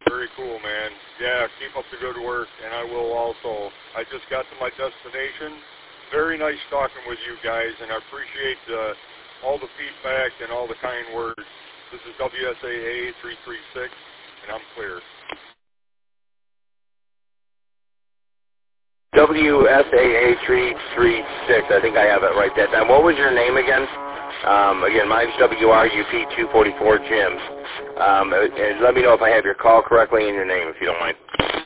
Very cool, man. Yeah, keep up the good work, and I will also. I just got to my destination. Very nice talking with you guys, and I appreciate all the feedback and all the kind words. This is WSAA 336, and I'm clear. WSAA 336. I think I have it right that time. What was your name again? Again, mine's WRUP 244 Jim. And let me know if I have your call correctly and your name, if you don't mind.